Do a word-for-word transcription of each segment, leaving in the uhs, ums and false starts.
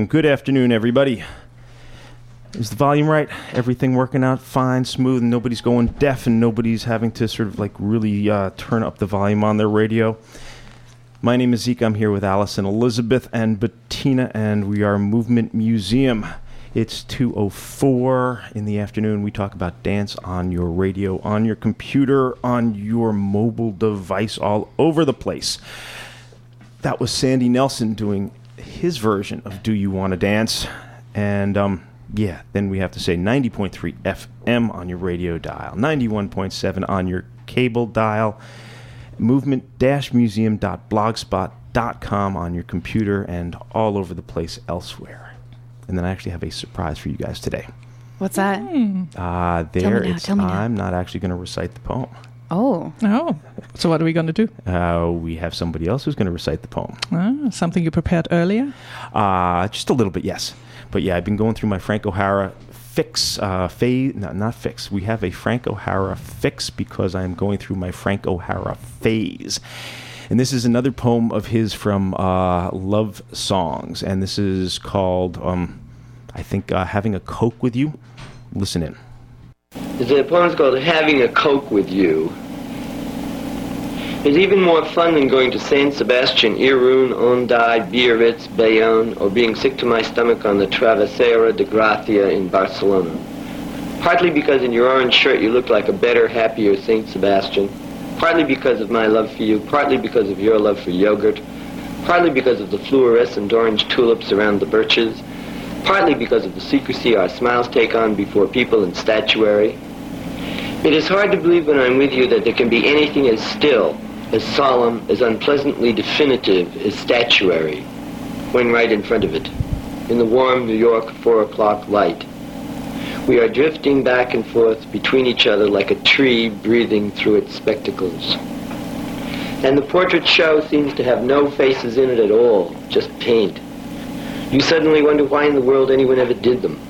Good afternoon, everybody. Is the volume right? Everything working out fine, smooth, and nobody's going deaf, and nobody's having to sort of like really uh, turn up the volume on their radio? My name is Zeke. I'm here with Allison, Elizabeth, and Bettina, and we are Movement Museum. It's two oh four in the afternoon. We talk about dance on your radio, on your computer, on your mobile device, all over the place. That was Sandy Nelson doing his version of Do You Want to Dance? And, um... yeah, then we have to say ninety point three F M on your radio dial, ninety-one point seven on your cable dial, movement museum dot blogspot dot com on your computer, and all over the place elsewhere. And then I actually have a surprise for you guys today. What's that? Uh, there it's, I'm not actually going to recite the poem. Oh. Oh. So what are we going to do? Uh, we have somebody else who's going to recite the poem. Ah, something you prepared earlier? Uh, just a little bit, yes. But yeah, I've been going through my Frank O'Hara fix, uh, phase, no, not fix. We have a Frank O'Hara fix because I'm going through my Frank O'Hara phase. And this is another poem of his from uh, Love Songs. And this is called, um, I think, uh, Having a Coke with You. Listen in. The poem's called Having a Coke with You. It's even more fun than going to Saint Sebastian, Irun, Onday, Biarritz, Bayonne, or being sick to my stomach on the Travesera de Gracia in Barcelona. Partly because in your orange shirt you look like a better, happier Saint Sebastian. Partly because of my love for you. Partly because of your love for yogurt. Partly because of the fluorescent orange tulips around the birches. Partly because of the secrecy our smiles take on before people and statuary. It is hard to believe when I'm with you that there can be anything as still, as solemn, as unpleasantly definitive as statuary, when right in front of it, in the warm New York four o'clock light. We are drifting back and forth between each other like a tree breathing through its spectacles. And the portrait show seems to have no faces in it at all, just paint. You suddenly wonder why in the world anyone ever did them.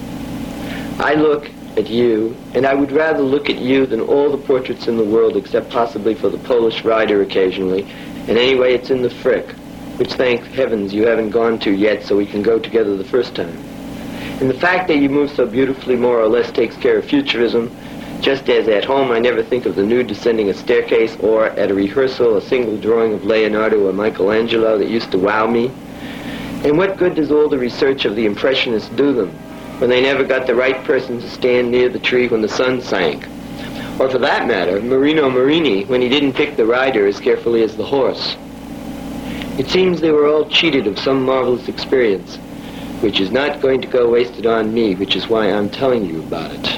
I look at you, and I would rather look at you than all the portraits in the world, except possibly for the Polish rider occasionally. And anyway, it's in the Frick, which thank heavens you haven't gone to yet, so we can go together the first time. And the fact that you move so beautifully more or less takes care of futurism, just as at home I never think of the nude descending a staircase, or at a rehearsal a single drawing of Leonardo or Michelangelo that used to wow me. And what good does all the research of the Impressionists do them, when they never got the right person to stand near the tree when the sun sank? Or for that matter, Marino Marini, when he didn't pick the rider as carefully as the horse. It seems they were all cheated of some marvelous experience, which is not going to go wasted on me, which is why I'm telling you about it.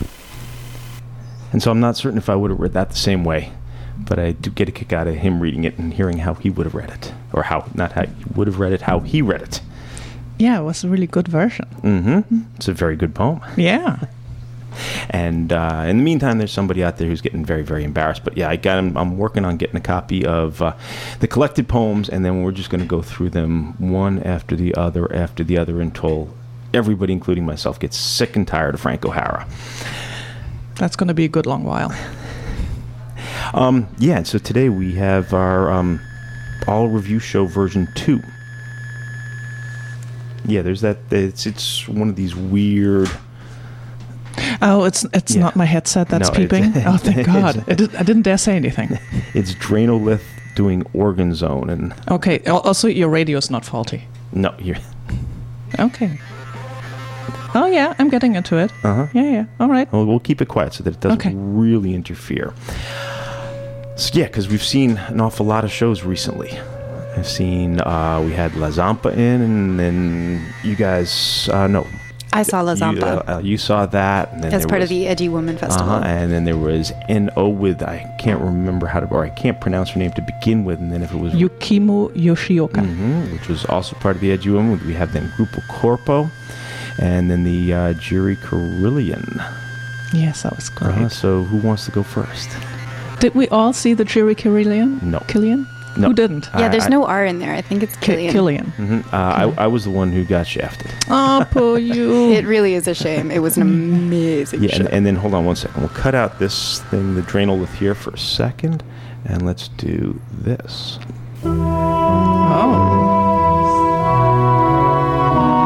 And so I'm not certain if I would have read that the same way, but I do get a kick out of him reading it and hearing how he would have read it. Or how, not how he would have read it, how he read it. Yeah, it was a really good version. Mm-hmm. It's a very good poem. Yeah. And uh, in the meantime, there's somebody out there who's getting very, very embarrassed. But yeah, I got him. I'm working on getting a copy of uh, the collected poems, and then we're just going to go through them one after the other, after the other, until everybody, including myself, gets sick and tired of Frank O'Hara. That's going to be a good long while. um, yeah, so today we have our um, all review show version two. Yeah, there's that. It's it's one of these weird. Oh, it's it's yeah. not my headset that's no, peeping. Oh, thank God! I, did, I didn't dare say anything. It's Drainolith doing Organ Zone and. Okay. Also, your radio's not faulty. No, you're. Okay. Oh yeah, I'm getting into it. Uh huh. Yeah, yeah. All right. Well, we'll keep it quiet so that it doesn't okay. really interfere. So yeah, because we've seen an awful lot of shows recently. I've seen, uh, we had La Zampa in, and then you guys, uh, no. I saw La Zampa. You, uh, uh, you saw that. And then As part was, of the Edgy Woman Festival. Uh-huh, and then there was N O with, I can't remember how to, or I can't pronounce her name to begin with, and then if it was... Yukimo Yoshioka. Mm-hmm, which was also part of the Edgy Woman. We have then Grupo Corpo, and then the uh, Jiri Carillon. Yes, that was great. Uh, so who wants to go first? Did we all see the Jiri Carillon? No. Killian? No. Who didn't? Yeah, there's I, no R in there. I think it's Killian. Killian. Mm-hmm. Uh, I, I was the one who got shafted. Oh, poor you. It really is a shame. It was an amazing yeah, show. and, and then hold on one second. We'll cut out this thing, the Drainolith here for a second, and let's do this. Oh.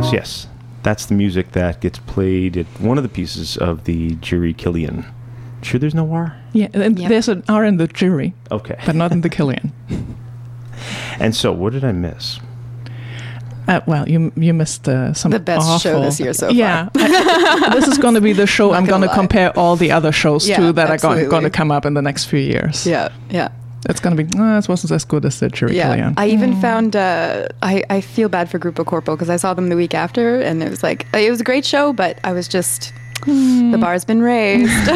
course, yes. That's the music that gets played at one of the pieces of the Jiri Killian. Sure there's no R? Yeah, and Yep. there's an R in the Jiri, Okay. but not in the Killian. And so, what did I miss? Uh, well, you you missed uh, some The best awful, show this year so far. Yeah, I- this is going to be the show I'm Not going gonna to lie. compare all the other shows Yeah, to that are going, absolutely. going to come up in the next few years. Yeah, yeah. It's going to be, oh, this wasn't as good as the Jiri Yeah, Killian. I even found. Uh, I I feel bad for Grupo Corpo because I saw them the week after, and it was like it was a great show, but I was just the bar's been raised.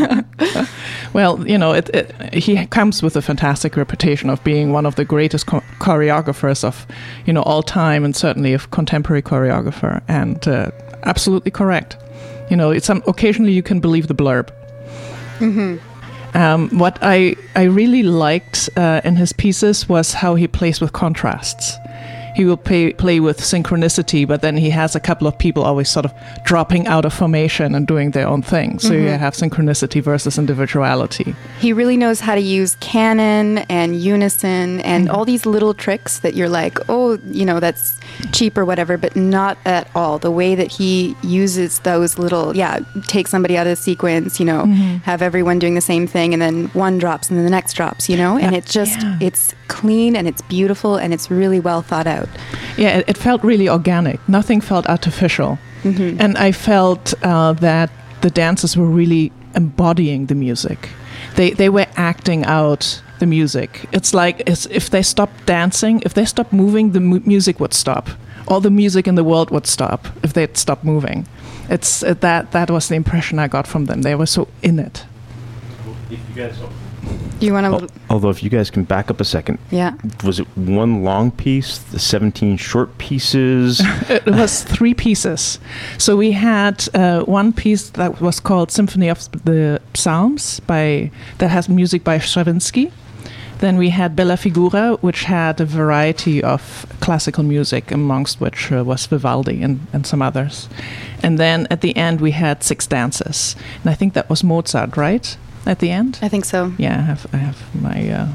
Well, you know, it, it, he comes with a fantastic reputation of being one of the greatest cho- choreographers of, you know, all time, and certainly of contemporary choreographer. And uh, absolutely correct. You know, it's um, occasionally you can believe the blurb. Mm-hmm. Um, what I I really liked uh, in his pieces was how he plays with contrasts. He will play play with synchronicity, but then he has a couple of people always sort of dropping out of formation and doing their own thing. So you have synchronicity versus individuality. He really knows how to use canon and unison and all these little tricks that you're like, oh, you know, that's cheap or whatever, but not at all. The way that he uses those little, yeah, take somebody out of the sequence, you know, have everyone doing the same thing, and then one drops and then the next drops, you know, and Yeah. it just, Yeah. it's clean and it's beautiful and it's really well thought out. Yeah, it, it felt really organic. Nothing felt artificial. And I felt uh, that the dancers were really embodying the music. They they were acting out the music. It's like it's, if they stopped dancing, if they stopped moving, the mu- music would stop. All the music in the world would stop if they'd stop moving. It's uh, that that was the impression I got from them. They were so in it. If you guys, Do you want to, although, if you guys can back up a second, yeah. was it one long piece, the seventeen short pieces? It was three pieces. So we had uh, one piece that was called Symphony of the Psalms by that has music by Stravinsky. Then we had Bella Figura, which had a variety of classical music, amongst which uh, was Vivaldi and, and some others. And then at the end we had six dances, and I think that was Mozart, right? At the end. I think so. Yeah, I have I have my. Uh,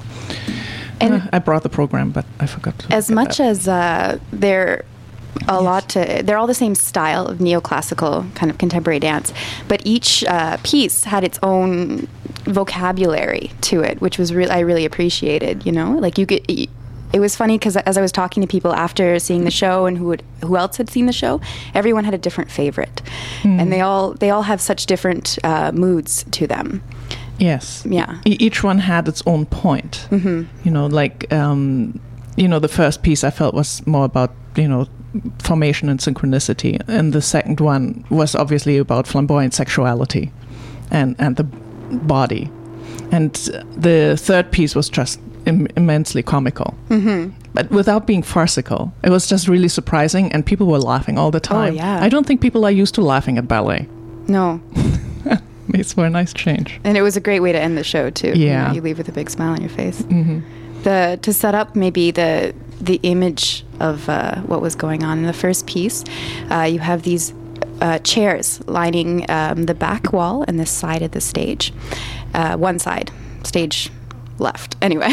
And uh, I brought the program, but I forgot. To as get much that. as uh, they're a Yes. lot to, they're all the same style of neoclassical kind of contemporary dance, but each uh, piece had its own vocabulary to it, which was really I really appreciated. You know, like you could. y- It was funny because as I was talking to people after seeing the show and who would, who else had seen the show, everyone had a different favorite, and they all they all have such different uh, moods to them. Yes. Yeah. E- each one had its own point. Mm-hmm. You know, like um, you know, the first piece I felt was more about you know formation and synchronicity, and the second one was obviously about flamboyant sexuality, and and the body, and the third piece was just Im- immensely comical. Mm-hmm. But without being farcical. It was just really surprising, and people were laughing all the time. yeah. I don't think people are used to laughing at ballet. No, It's for a nice change. and it was a great way to end the show too. You know, Yeah. you leave with a big smile on your face. The to set up maybe the the image of uh, what was going on in the first piece, uh, you have these uh, chairs lining um, the back wall and the side of the stage, uh, one side, stage left. Anyway,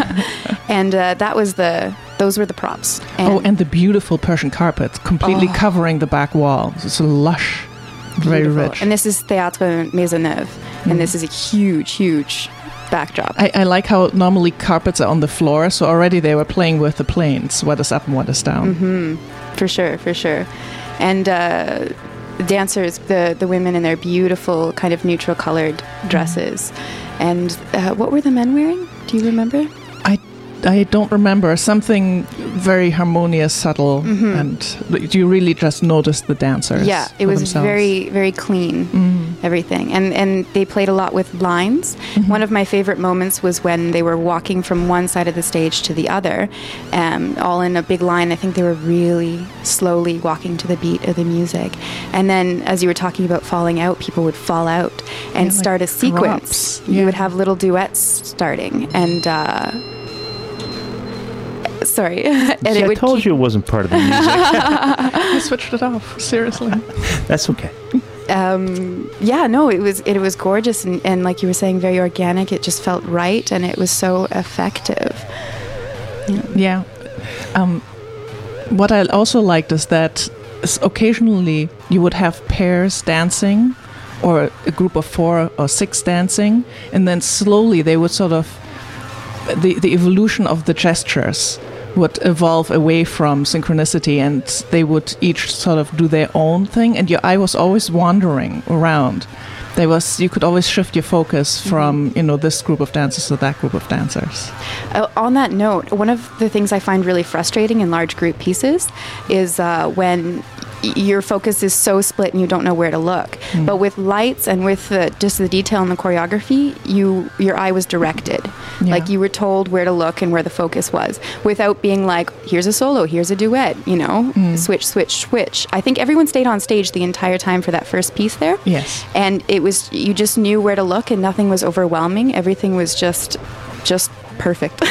and uh, that was the those were the props. Oh, and the beautiful Persian carpet completely Oh. covering the back wall. It's lush, very beautiful. rich. And this is Théâtre Maisonneuve, and this is a huge, huge backdrop. I, I like how normally carpets are on the floor, so already they were playing with the planes, what is up and what is down. Mm-hmm. For sure, for sure. And uh, the dancers, the, the women in their beautiful kind of neutral colored dresses. And uh, what were the men wearing? Do you remember? I, I don't remember. Something very harmonious, subtle, and you really just noticed the dancers. Mm-hmm. Yeah, it for was themselves. very, very clean, everything. And and they played a lot with lines. One of my favorite moments was when they were walking from one side of the stage to the other, um, all in a big line. I think they were really slowly walking to the beat of the music. And then, as you were talking about falling out, people would fall out and Yeah, like start a sequence. drops. You Yeah. would have little duets starting. And, uh, sorry. and See, I would told keep- you it wasn't part of the music. I switched it off, seriously. That's okay. um, yeah, no, it was it was gorgeous and, and like you were saying, very organic. It just felt right, and it was so effective. Yeah. Um, what I also liked is that s- occasionally you would have pairs dancing, or a group of four or six dancing, and then slowly they would sort of the the evolution of the gestures would evolve away from synchronicity, and they would each sort of do their own thing, and your eye was always wandering around. There was you could always shift your focus from mm-hmm. you know this group of dancers to that group of dancers. Uh, on that note, one of the things I find really frustrating in large group pieces is uh, when your focus is so split and you don't know where to look. Mm. But with lights and with the, just the detail in the choreography, you your eye was directed. Yeah. Like you were told where to look and where the focus was, without being like, here's a solo, here's a duet, you know, mm. switch, switch, switch. I think everyone stayed on stage the entire time for that first piece there. Yes. And it was, you just knew where to look and nothing was overwhelming. Everything was just, just perfect.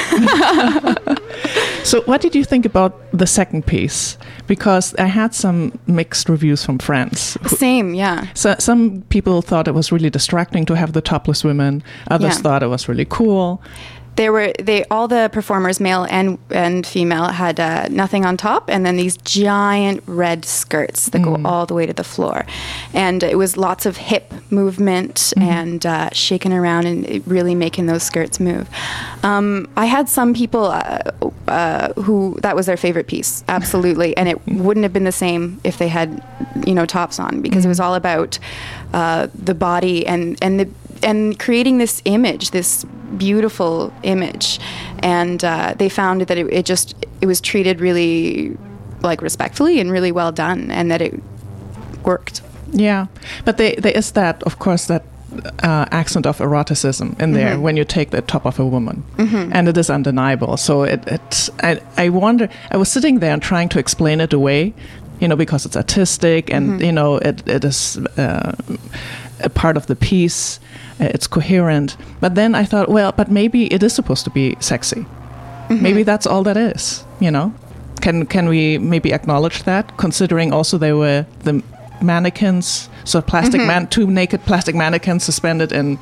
So what did you think about the second piece? Because I had some mixed reviews from friends. Same, yeah. So some people thought it was really distracting to have the topless women. Others Yeah. thought it was really cool. There were they all the performers, male and and female, had uh, nothing on top, and then these giant red skirts that Mm. go all the way to the floor, and it was lots of hip movement Mm-hmm. and uh, shaking around and it really making those skirts move. Um, I had some people uh, uh, who that was their favorite piece, absolutely, and it wouldn't have been the same if they had, you know, tops on, because Mm. it was all about uh, the body and and the and creating this image, this beautiful image, and uh, they found that it, it just it was treated really like respectfully and really well done, and that it worked. Yeah, but they, there is that, of course, that uh, accent of eroticism in there Mhm. when you take the top of a woman, Mhm. and it is undeniable. So it, it I, I wonder. I was sitting there and trying to explain it away, you know, because it's artistic and Mhm. you know it it is uh, a part of the piece. Uh, it's coherent. But then I thought, well, but maybe it is supposed to be sexy. Mhm. Maybe that's all that is. You know, can can we maybe acknowledge that, considering also they were the mannequins, so plastic Mhm. man, two naked plastic mannequins suspended in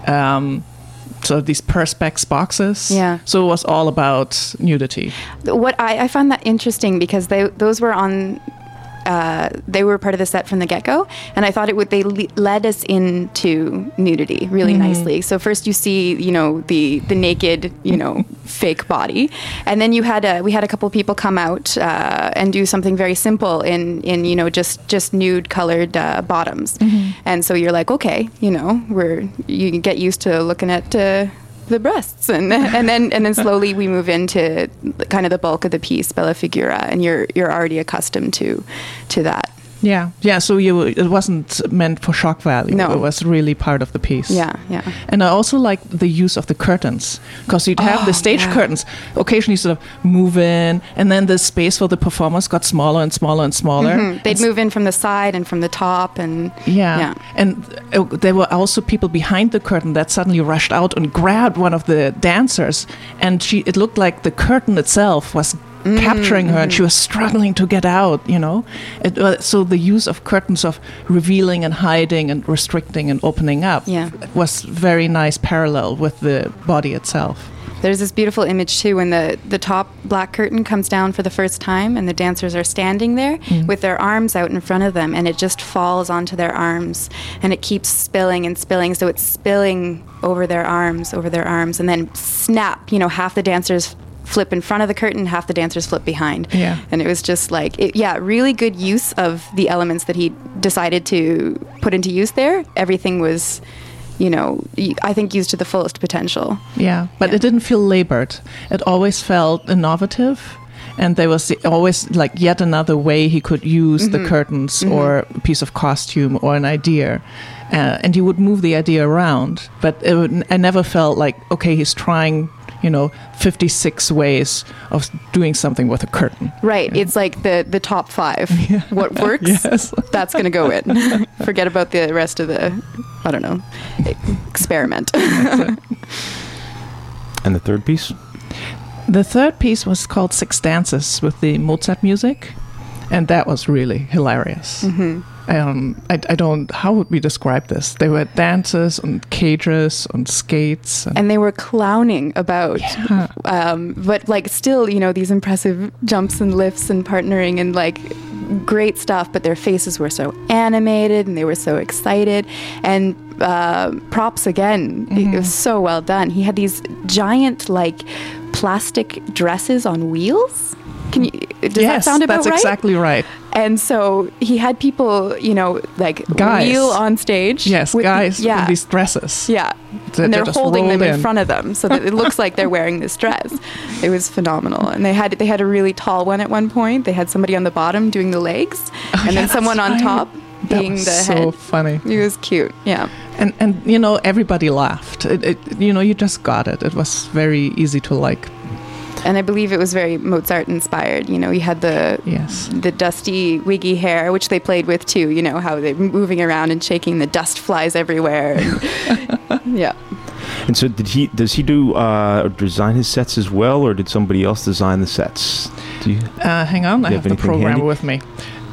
um, so these perspex boxes. Yeah. So it was all about nudity. What I, I found that interesting because they those were on. Uh, they were part of the set from the get-go, and I thought it would. They le- led us into nudity really Mhm. nicely. So first you see, you know, the the naked, you know, fake body, and then you had a, we had a couple people come out uh, and do something very simple in in you know just just nude colored uh, bottoms, Mhm. and so you're like, okay, you know, we're you can get used to looking at. Uh, the breasts and and then and then slowly we move into kind of the bulk of the piece, Bella Figura, and you're you're already accustomed to to that. Yeah, yeah. So you, it wasn't meant for shock value. No. It was really part of the piece. Yeah, yeah. And I also like the use of the curtains, because you'd have Oh, the stage yeah. curtains occasionally sort of move in, and then the space for the performers got smaller and smaller and smaller. Mhm. They'd And move in from the side and from the top, and Yeah. yeah. And uh, there were also people behind the curtain that suddenly rushed out and grabbed one of the dancers, and she it looked like the curtain itself was capturing her, and she was struggling to get out, you know. It, uh, so the use of curtains of revealing and hiding and restricting and opening up Yeah. was very nice parallel with the body itself. There's this beautiful image too when the, the top black curtain comes down for the first time and the dancers are standing there Mm. with their arms out in front of them, and it just falls onto their arms and it keeps spilling and spilling. So it's spilling over their arms, over their arms, and then snap, you know, half the dancers flip in front of the curtain, half the dancers flip behind. Yeah. And it was just like, it, yeah, really good use of the elements that he decided to put into use there. Everything was, you know, y- I think used to the fullest potential. Yeah, but Yeah. it didn't feel labored. It always felt innovative, and there was the, always like yet another way he could use the curtains or a piece of costume or an idea. Uh, and he would move the idea around, but it would, I never felt like, okay, he's trying, you know, fifty-six ways of doing something with a curtain. Right. It's like the, the top five. What works, Yes. that's going to go in. Forget about the rest of the, I don't know, experiment. And the third piece? The third piece was called Six Dances with the Mozart music, and that was really hilarious. Mhm. um, I, I don't, how would we describe this? They were dancers on cages, on skates. And, and they were clowning about, Yeah. um, but like still, you know, these impressive jumps and lifts and partnering and like great stuff, but their faces were so animated and they were so excited. And uh, props again, it was so well done. He had these giant like plastic dresses on wheels. Can you, does yes, that sound about that's right? exactly right. And so he had people, you know, like Guys. wheel on stage. Yes, with- guys yeah, in these dresses. yeah. That And they they're just holding them rolled in in. front of them so that it looks like they're wearing this dress. It was phenomenal. And they had they had a really tall one at one point. They had somebody on the bottom doing the legs and Oh, yeah, then someone that's on right. top That being was the so head. funny. It was cute. Yeah. And, and you know, everybody laughed. It, it, you know, you just got it. It was very easy to like. And I believe it was very Mozart inspired. You know, you had the Yes. the dusty, wiggy hair, which they played with too. You know, how they're moving around and shaking, the dust flies everywhere. And, yeah. And so, did he? Does he do uh, design his sets as well, or did somebody else design the sets? Do you? Uh, hang on, I you have, have the anything program handy? with me.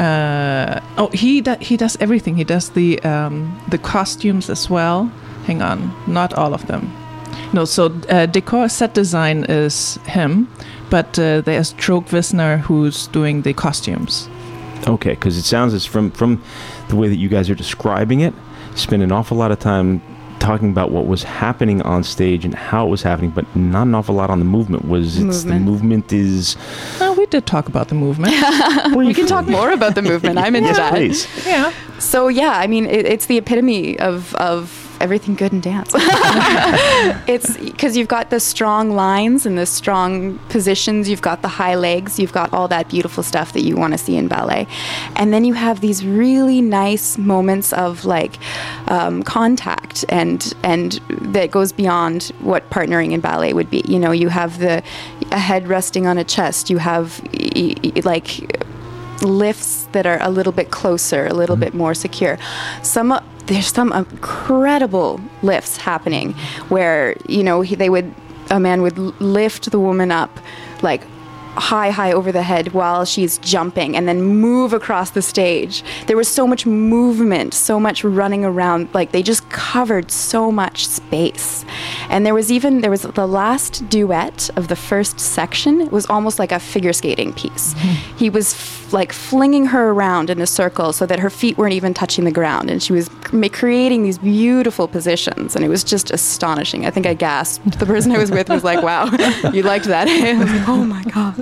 Uh, oh, he do, he does everything. He does the um, the costumes as well. Hang on, not all of them. No, so uh, decor set design is him, but uh, there's Joke Wisner who's doing the costumes. Okay, because it sounds as from from the way that you guys are describing it, spend an awful lot of time talking about what was happening on stage and how it was happening, but not an awful lot on the movement. Was it's the Movement. movement is Oh, we did talk about the movement. We can talk more about the movement. I'm into yes, that. please. Yeah. So yeah, I mean, it, it's the epitome of of everything good in dance. It's because you've got the strong lines and the strong positions. You've got the high legs. You've got all that beautiful stuff that you want to see in ballet, and then you have these really nice moments of like um, contact and and that goes beyond what partnering in ballet would be. You know, you have the a head resting on a chest. You have e- e- like lifts that are a little bit closer, a little bit more secure. Some uh, there's some incredible lifts happening where you know he, they would a man would l- lift the woman up like high high over the head while she's jumping and then move across the stage. There was so much movement, so much running around, like they just covered so much space. And there was even there was the last duet of the first section. It was almost like a figure skating piece. Mm-hmm. He was f- like flinging her around in a circle so that her feet weren't even touching the ground, and she was ma- creating these beautiful positions, and it was just astonishing. I think I gasped. The person I was with was like, "Wow, you liked that?" I was like, "Oh my god."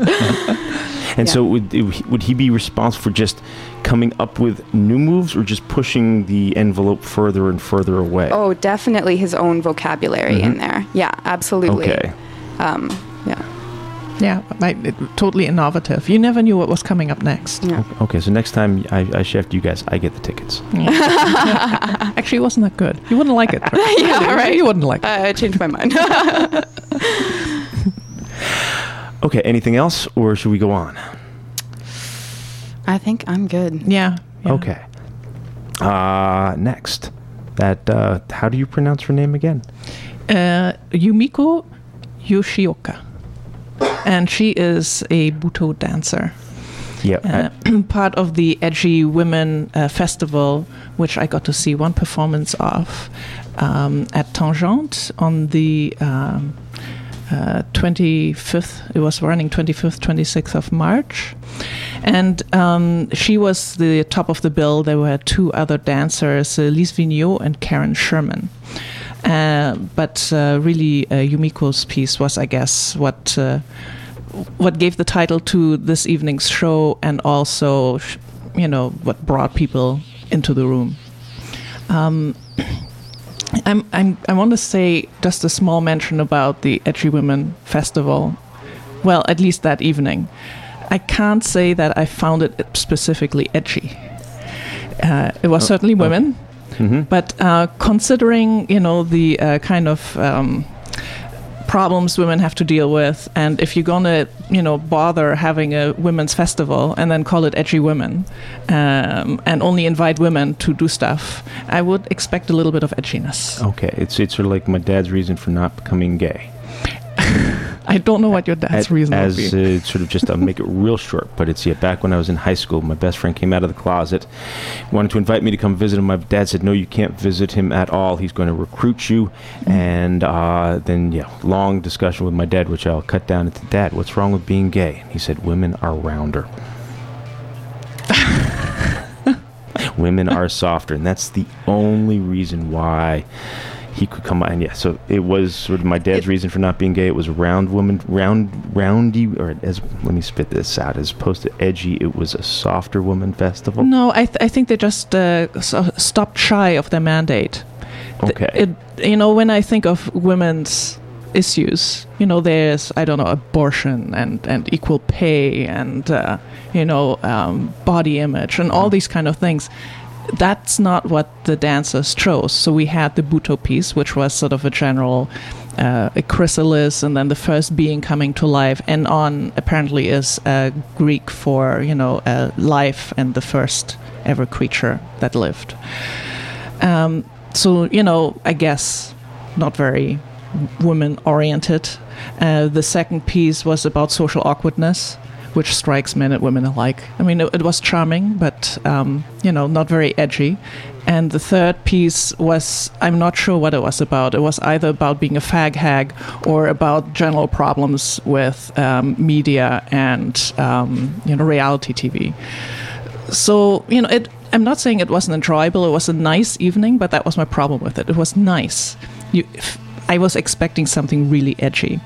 And Yeah. so, would would he be responsible for just coming up with new moves, or just pushing the envelope further and further away? Oh, definitely his own vocabulary in there. Yeah, absolutely. Okay. Um, yeah. Yeah, like, it, totally innovative. You never knew what was coming up next. Yeah. Okay, so next time I, I chef you guys, I get the tickets. Actually, it wasn't that good. You wouldn't like it. Yeah, right. You wouldn't like it. Uh, I changed my mind. Okay, anything else, or should we go on? I think I'm good. Yeah. yeah. Okay. Uh, next. That, uh, how do you pronounce her name again? Uh, Yumiko Yoshioka. And she is a Buto dancer. Yeah. Uh, part of the Edgy Women uh, Festival, which I got to see one performance of um, at Tangente on the um, uh, twenty-fifth. It was running twenty-fifth, twenty-sixth of March. And um, she was the top of the bill. There were two other dancers, uh, Lise Vigneault and Karen Sherman. Uh, but uh, really, uh, Yumiko's piece was, I guess, what uh, what gave the title to this evening's show, and also, sh- you know, what brought people into the room. Um, I'm, I'm, I want to say just a small mention about the Edgy Women Festival. Well, at least that evening. I can't say that I found it specifically edgy. Uh, it was Oh, certainly okay. women. Mm-hmm. But uh, considering, you know, the uh, kind of um, problems women have to deal with, and if you're gonna, you know, bother having a women's festival and then call it Edgy Women, um, and only invite women to do stuff, I would expect a little bit of edginess. Okay, it's it's sort of like my dad's reason for not becoming gay. I don't know what your dad's At, reason as would be. uh, sort of just, I'll make it real short, but it's, yeah, back when I was in high school, my best friend came out of the closet, wanted to invite me to come visit him. My dad said, no, you can't visit him at all. He's going to recruit you. Mm-hmm. And uh, then, yeah, long discussion with my dad, which I'll cut down into, Dad, what's wrong with being gay? He said, women are rounder. Women are softer. And that's the only reason why he could come out. And yeah, so it was sort of my dad's it, reason for not being gay. It was round woman, round, roundy, or as, let me spit this out, as opposed to edgy, it was a softer woman festival. No, I, th- I think they just uh, so stopped shy of their mandate. Okay. It, you know, when I think of women's issues, you know, there's, I don't know, abortion and, and equal pay and, uh, you know, um, body image and all these kind of things. That's not what the dancers chose. So we had the Butoh piece, which was sort of a general uh, a chrysalis, and then the first being coming to life. And on apparently is uh, Greek for, you know, uh, life and the first ever creature that lived. Um, so, you know, I guess not very women-oriented. Uh, the second piece was about social awkwardness, which strikes men and women alike. I mean, it, it was charming, but, um, you know, not very edgy. And the third piece was, I'm not sure what it was about. It was either about being a fag hag or about general problems with um, media and, um, you know, reality T V. So, you know, it, I'm not saying it wasn't enjoyable. It was a nice evening, but that was my problem with it. It was nice. You, I was expecting something really edgy.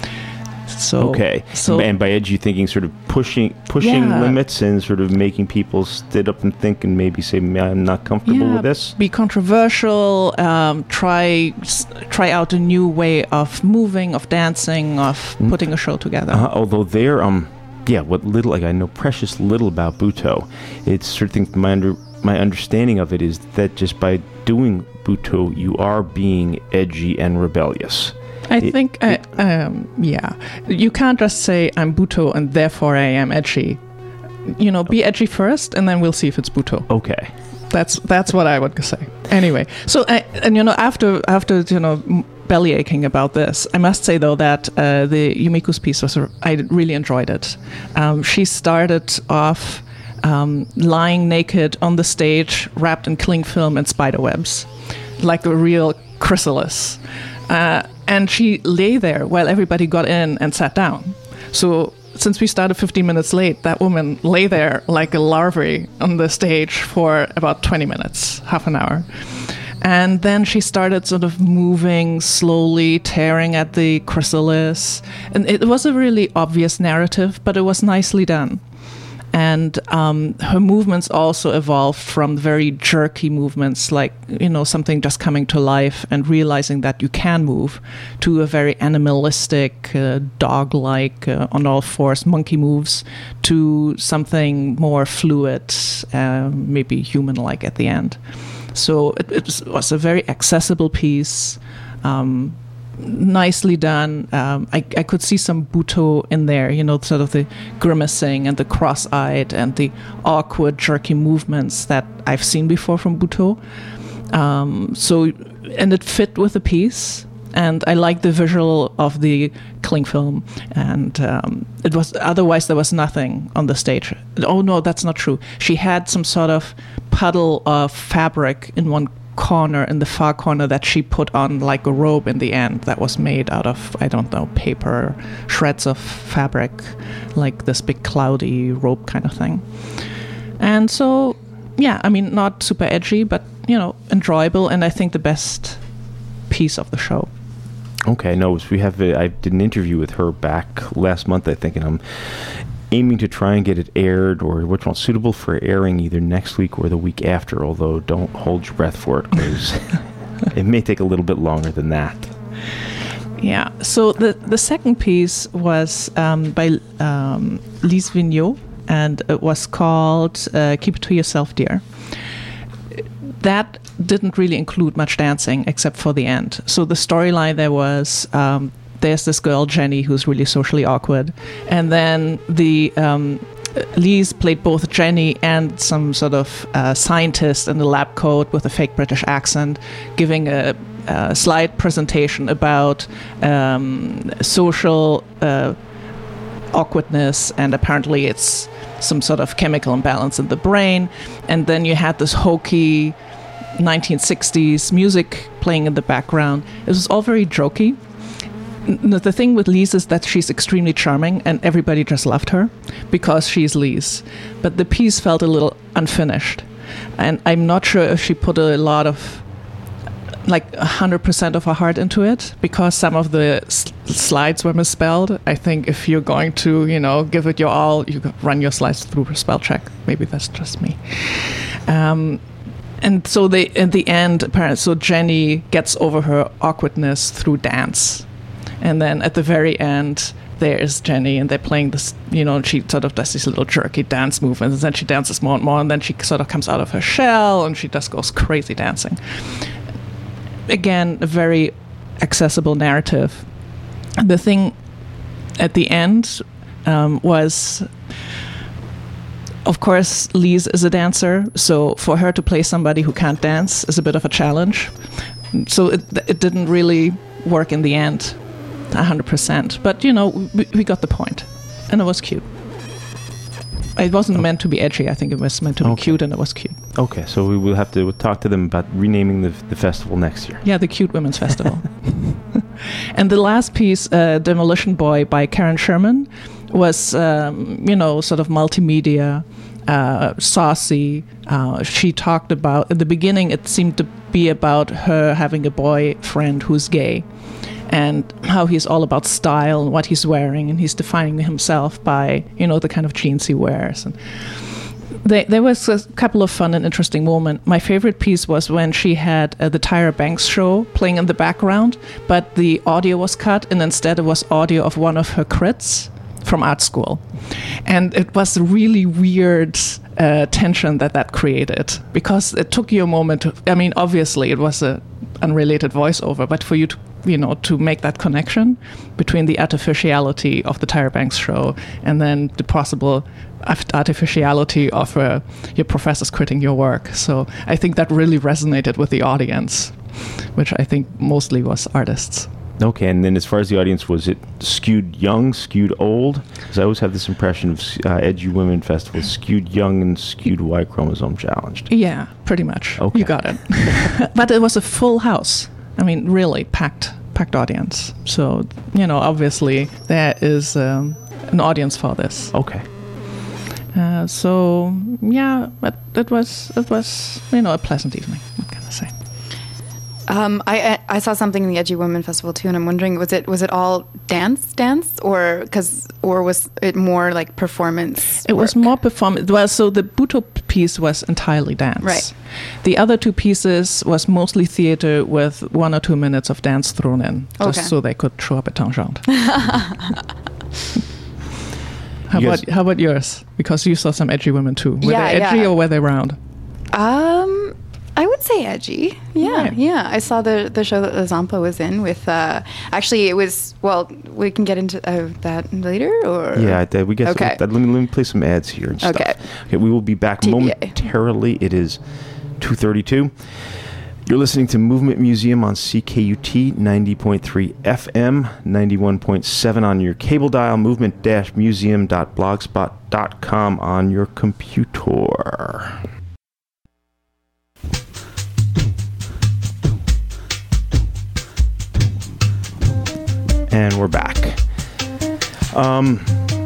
So, okay. So, and by edgy thinking, sort of pushing pushing yeah. limits and sort of making people sit up and think and maybe say, I'm not comfortable yeah, with this. Be controversial, um, try try out a new way of moving, of dancing, of mm. putting a show together. Uh, although they're, um, yeah, what little, like I know precious little about Butoh, it's sort of think my, under, my understanding of it is that just by doing Butoh, you are being edgy and rebellious. I it, think, it, uh, um, yeah, you can't just say I'm Butoh and therefore I am edgy. You know, be edgy first, and then we'll see if it's Butoh. Okay, that's that's what I would say. Anyway, so uh, and you know, after after you know belly aching about this, I must say though that uh, the Yumiko's piece was I really enjoyed it. Um, she started off um, lying naked on the stage, wrapped in cling film and spider webs, like a real chrysalis. Uh, and she lay there while everybody got in and sat down. So since we started fifteen minutes late, that woman lay there like a larvae on the stage for about twenty minutes, half an hour. And then she started sort of moving slowly, tearing at the chrysalis. And it was a really obvious narrative, but it was nicely done. And um, her movements also evolved from very jerky movements, like, you know, something just coming to life and realizing that you can move, to a very animalistic, uh, dog-like, uh, on all fours monkey moves, to something more fluid, uh, maybe human-like at the end. So it, it was a very accessible piece. Um, nicely done. Um, I, I could see some Butoh in there, you know, sort of the grimacing and the cross-eyed and the awkward, jerky movements that I've seen before from Butoh. Um, so, and it fit with the piece. And I like the visual of the cling film. And um, it was, otherwise there was nothing on the stage. Oh no, that's not true. She had some sort of puddle of fabric in one corner, in the far corner, that she put on like a robe in the end that was made out of, I don't know, paper, shreds of fabric, like this big cloudy robe kind of thing. And so, yeah, I mean, not super edgy, but, you know, enjoyable, and I think the best piece of the show. Okay, no, we have, a, I did an interview with her back last month, I think, and I'm aiming to try and get it aired, or what's not suitable for airing either next week or the week after, although don't hold your breath for it, because it may take a little bit longer than that. Yeah, so the, the second piece was um, by um, Lise Vigneault, and it was called uh, Keep It To Yourself, Dear. That didn't really include much dancing, except for the end. So the storyline there was... Um, there's this girl, Jenny, who's really socially awkward. And then the um, Lise played both Jenny and some sort of uh, scientist in the lab coat with a fake British accent, giving a uh, slide presentation about um, social uh, awkwardness, and apparently it's some sort of chemical imbalance in the brain. And then you had this hokey nineteen sixties music playing in the background. It was all very jokey. N- the thing with Lise is that she's extremely charming, and everybody just loved her because she's Lise. But the piece felt a little unfinished, and I'm not sure if she put a lot of, like one hundred percent of her heart into it, because some of the s- slides were misspelled. I think if you're going to, you know, give it your all, you could run your slides through a spell check. Maybe that's just me. Um, and so they, in the end, apparently, so Jenny gets over her awkwardness through dance. And then at the very end, there is Jenny, and they're playing this, you know, she sort of does these little jerky dance movements, and then she dances more and more, and then she sort of comes out of her shell, and she just goes crazy dancing. Again, a very accessible narrative. The thing at the end um, was, of course, Lise is a dancer, so for her to play somebody who can't dance is a bit of a challenge. So it, it didn't really work in the end, one hundred percent. But, you know, we, we got the point, and it was cute. It wasn't meant to be edgy. I think it was meant to be Okay. cute, and it was cute. Okay, so we will have to talk to them about renaming the the festival next year. Yeah, the Cute Women's Festival. And the last piece, uh, Demolition Boy by Karen Sherman, was, um, you know, sort of multimedia, uh, saucy. Uh, she talked about, in the beginning, it seemed to be about her having a boyfriend who's gay, and how he's all about style and what he's wearing, and he's defining himself by, you know, the kind of jeans he wears. And They, there was a couple of fun and interesting moments. My favorite piece was when she had uh, the Tyra Banks show playing in the background, but the audio was cut, and instead it was audio of one of her crits from art school. And it was a really weird uh, tension that that created, because it took you a moment to, I mean, obviously it was a unrelated voiceover, but for you to, you know, to make that connection between the artificiality of the Tyra Banks show and then the possible artificiality of uh, your professors critting your work. So I think that really resonated with the audience, which I think mostly was artists. Okay, and then as far as the audience, was it skewed young, skewed old? Because I always have this impression of uh, edgy women festivals, skewed young and skewed Y chromosome challenged. Yeah, pretty much. Okay. You got it. But it was a full house. I mean, really packed, packed audience. So, you know, obviously there is um, an audience for this. Okay. Uh, so yeah, but it was it was you know a pleasant evening. What can I say? Um, I I saw something in the Edgy Women Festival too, and I'm wondering, was it was it all dance dance or because or was it more like performance? It was work? more performance. Well, so the Buto piece was entirely dance. Right. The other two pieces was mostly theater with one or two minutes of dance thrown in, just Okay. so they could show up at Tangente. How You about guys- how about yours? Because you saw some edgy women too. Were Yeah, they edgy yeah. or were they round? Um, I would say edgy. Yeah, Right. yeah. I saw the the show that the Zampa was in with. Uh, actually, it was. Well, we can get into uh, that later, or Yeah, I did. We get Okay. some, let, me, let me play some ads here and stuff. Okay. Okay, we will be back T B A. momentarily. It is two thirty-two. You're listening to Movement Museum on C K U T ninety point three F M, ninety-one point seven on your cable dial, movement museum dot blogspot dot com on your computer. And we're back. Um,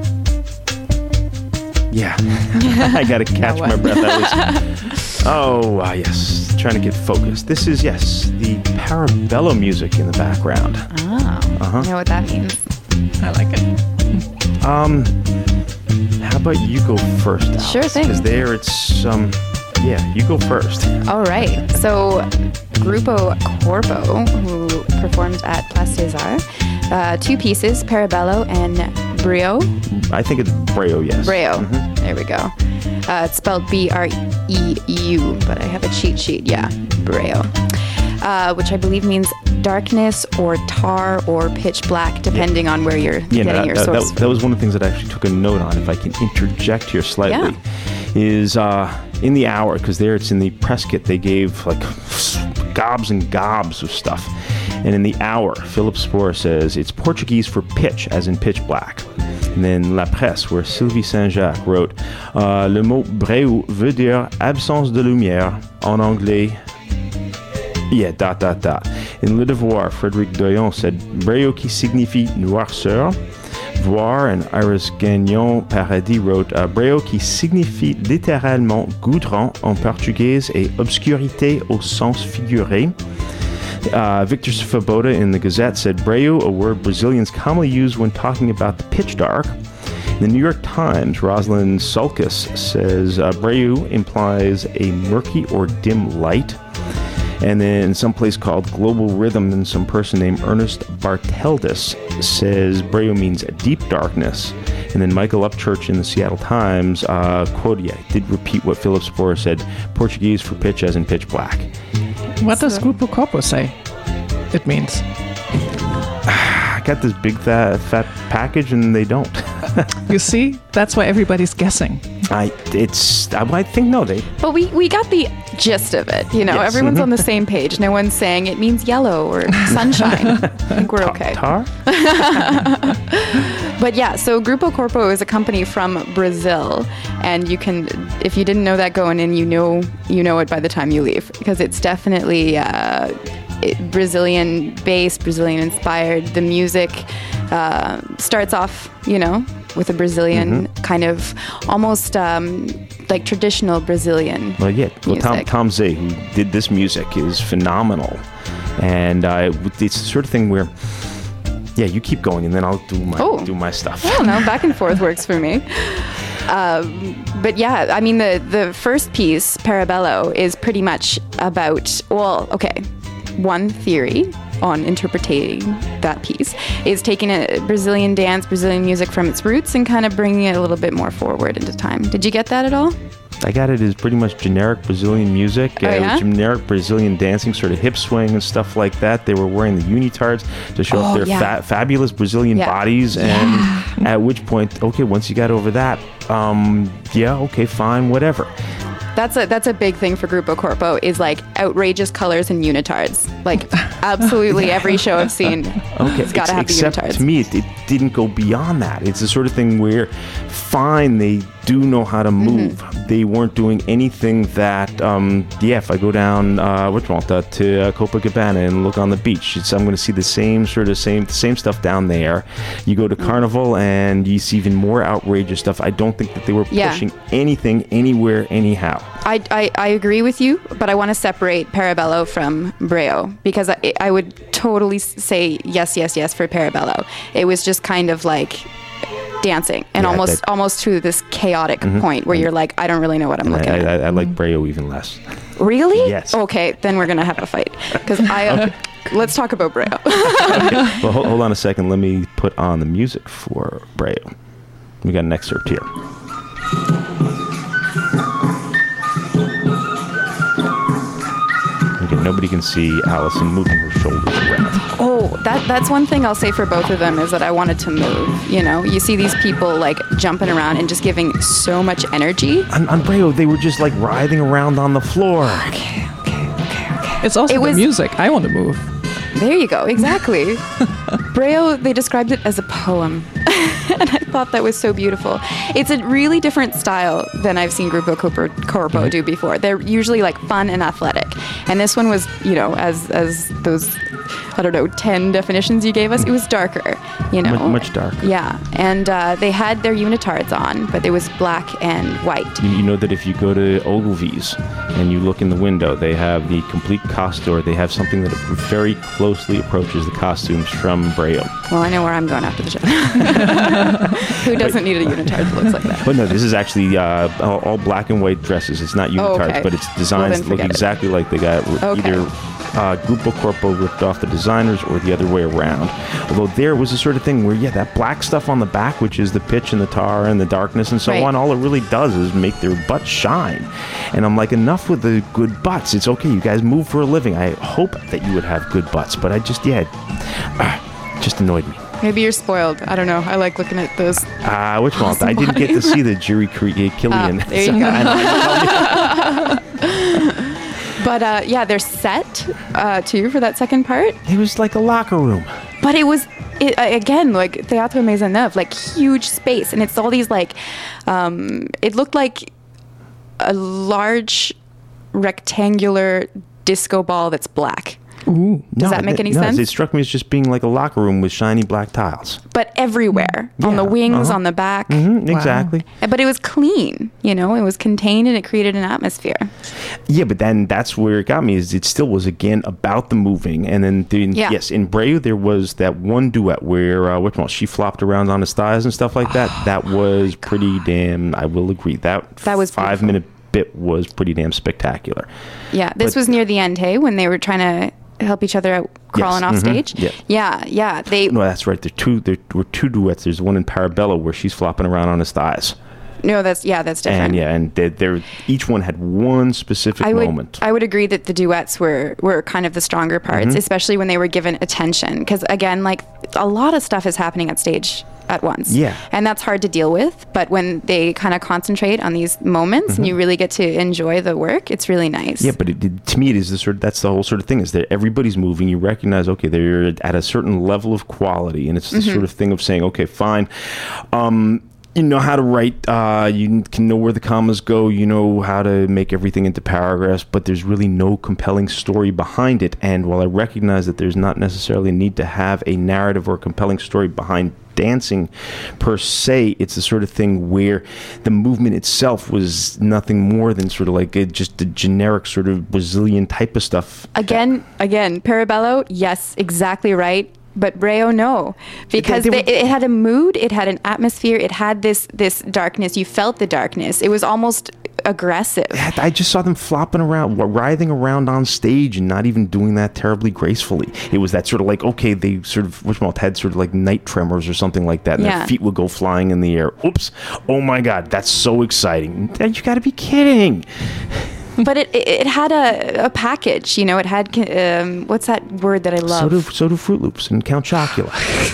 yeah, I gotta catch my breath. I was, oh, ah, yes, trying to get focused. This is, yes, the Parabellum music in the background. Oh, Uh-huh. I know what that means. I like it. Um, how about you go first, Alex? Sure thing. Because there it's, um, yeah, you go first. All right. So, Grupo Corpo, who performed at Place des Arts, uh, two pieces, Parabello and Brio. I think it's Breo, yes. Brio. Mhm. There we go. Uh, it's spelled B R E U, but I have a cheat sheet. Yeah, Brio. Uh, which I believe means darkness or tar or pitch black, depending on where you're Yeah, getting no, your that, that, source that, that was one of the things that I actually took a note on, if I can interject here slightly, is uh, in the hour, because there it's in the press kit, they gave like gobs and gobs of stuff. And in the hour, Philip Spohr says it's Portuguese for pitch, as in pitch black. And then La Presse, where Sylvie Saint-Jacques wrote, uh, le mot breu veut dire absence de lumière, en anglais, yeah, dot, dot, dot. In Le Devoir, Frédéric Doyon said, breu qui signifie noirceur. Voir, and Iris Gagnon Paradis wrote, uh, breu qui signifie littéralement goudron en portugais et obscurité au sens figuré. Uh, Victor Svoboda in the Gazette said, breu, a word Brazilians commonly use when talking about the pitch dark. The New York Times, Rosalind Sulkus says, uh, breu implies a murky or dim light. And then someplace called Global Rhythm, and some person named Ernest Barteldis says breu means deep darkness. And then Michael Upchurch in the Seattle Times, uh, quote, yeah, did repeat what Philip Spohr said, Portuguese for pitch as in pitch black. What does Grupo Corpo say it means? I got this big fat, fat package and they don't. You see? That's why everybody's guessing. I it's I, I think no they But we, we got the gist of it, you know. Yes. Everyone's Mhm. on the same page. No one's saying it means yellow or sunshine. I think we're okay. tar. But yeah, so Grupo Corpo is a company from Brazil, and you can, if you didn't know that going in, you know you know it by the time you leave, because it's definitely uh, it, Brazilian-based, Brazilian-inspired. The music uh, starts off, you know, with a Brazilian mm-hmm. kind of almost um, like traditional Brazilian. Well, yeah. Well, music. Tom Tom Zay, who did this music, is phenomenal, and uh, it's the sort of thing where. Yeah, you keep going, and then I'll do my oh. do my stuff. I don't know. Back and forth works for me. Um, but yeah, I mean, the, the first piece, Parabello, is pretty much about, well, okay, one theory on interpreting that piece is taking a Brazilian dance, Brazilian music from its roots and kind of bringing it a little bit more forward into time. Did you get that at all? I got it as pretty much generic Brazilian music, Oh, uh, yeah? generic Brazilian dancing, sort of hip swing and stuff like that. They were wearing the unitards to show Oh, off their yeah. fa- fabulous Brazilian Yeah. bodies, and Yeah. at which point, okay, once you got over that, um, yeah, okay, fine, whatever. That's a that's a big thing for Grupo Corpo is like outrageous colors and unitards. Like absolutely every show I've seen Okay, has got to have the except unitards. to me, it, it didn't go beyond that. It's the sort of thing where, fine, they do know how to move. Mm-hmm. They weren't doing anything that, um, yeah, if I go down, uh, what want that to uh, Copacabana and look on the beach, it's, I'm going to see the same sort of same same stuff down there. You go to Mm-hmm. Carnival and you see even more outrageous stuff. I don't think that they were Yeah. pushing anything anywhere anyhow. I, I, I agree with you, but I want to separate Parabello from Breo because I, I would totally s- say yes, yes, yes for Parabello. It was just kind of like dancing and Yeah, almost that- almost to this chaotic point where you're like, I don't really know what I'm And looking I, at. I, I like Breo even less. Really? Yes. Okay, then we're gonna have a fight because I. Let's talk about Breo. Well, hold, hold on a second. Let me put on the music for Breo. We got an excerpt here. Okay, nobody can see Allison moving her shoulders around. Oh, that that's one thing I'll say for both of them is that I wanted to move. You know, you see these people like jumping around and just giving so much energy. On, on Breo, they were just like writhing around on the floor. Okay, okay, okay, okay. It's also It the was- music. I want to move. There you go, exactly. Breo, they described it as a poem. And I thought that was so beautiful. It's a really different style than I've seen Grupo Corpo, Corpo do before. They're usually like fun and athletic. And this one was, you know, as as those, I don't know, ten definitions you gave us, it was darker, you know. Much, much darker. Yeah, and uh, they had their unitards on, but it was black and white. You, you know that if you go to Ogilvy's and you look in the window, they have the complete costume, or they have something that very closely approaches the costumes from Breo. Well, I know where I'm going after the show. Who doesn't need a unitard that looks like that? But no, this is actually uh, all, all black and white dresses. It's not unitards, Oh, okay. but it's Well, designs then that look forget it. exactly like they got Okay. either uh, Grupo Corpo ripped off the designers or the other way around. Although there was the sort of thing where, yeah, that black stuff on the back, which is the pitch and the tar and the darkness and so Right. on, all it really does is make their butts shine. And I'm like, enough with the good butts. It's okay, you guys move for a living. I hope that you would have good butts, but I just, yeah, uh, just annoyed me. Maybe you're spoiled. I don't know. I like looking at those. Ah, uh, which one? Awesome I didn't get to bodies. see the Jury Killian. Ah, there you go. I know, I know. But uh, yeah, they're set uh, too for that second part. It was like a locker room. But it was, it, again, like Théâtre Maisonneuve, like huge space. And it's all these like, um, it looked like a large rectangular disco ball that's black. Ooh. Does No, that make it- any no, sense? It struck me as just being like a locker room with shiny black tiles. But everywhere, on the Yeah, wings, uh-huh. on the back. Mm, Wow. Exactly. But it was clean, you know, it was contained and it created an atmosphere. Yeah, but then that's where it got me. Is it still was again about the moving, and then the, Yeah. yes, in Breu there was that one duet where uh, which one she flopped around on his thighs and stuff like that. That was pretty damn. I will agree that That was five beautiful. minute bit was pretty damn spectacular. Yeah, this But- was near the end, hey, when they were trying to help each other out crawling off mhm, stage. yeah. yeah, yeah. They No, that's right. There two there were two duets. There's one in Parabella where she's flopping around on his thighs, no, that's yeah, that's different. and yeah, and they, they're each one had one specific I would moment. I would agree that the duets were were kind of the stronger parts, Mm-hmm. especially when they were given attention. Because again, like a lot of stuff is happening at stage at once. Yeah. and that's hard to deal with. But when they kind of concentrate on these moments and you really get to enjoy the work, it's really nice. Mm-hmm. Yeah, but it, it, to me, it is the sort. Of, that's the whole sort of thing. Is that everybody's moving. You recognize, okay, they're at a certain level of quality, and it's the Mm-hmm. sort of thing of saying, okay, fine. Um, you know how to write. Uh, you can know where the commas go. You know how to make everything into paragraphs. But there's really no compelling story behind it. And while I recognize that there's not necessarily a need to have a narrative or a compelling story behind dancing per se, it's the sort of thing where the movement itself was nothing more than sort of like a, just a generic sort of Brazilian type of stuff. Again, again, Parabello, yes, exactly right. But Breu, no, because They- they they, were- it had a mood, it had an atmosphere, it had this this darkness. You felt the darkness. It was almost aggressive. I just saw them flopping around, writhing around on stage, and not even doing that terribly gracefully. It was that sort of like, okay, they sort of, which one had sort of like night tremors or something like that, and Yeah. their feet would go flying in the air. Oops! Oh my God, that's so exciting! You got to be kidding! But it, it it had a, a package, you know. It had um, what's that word that I love? So do so do Fruit Loops and Count Chocula.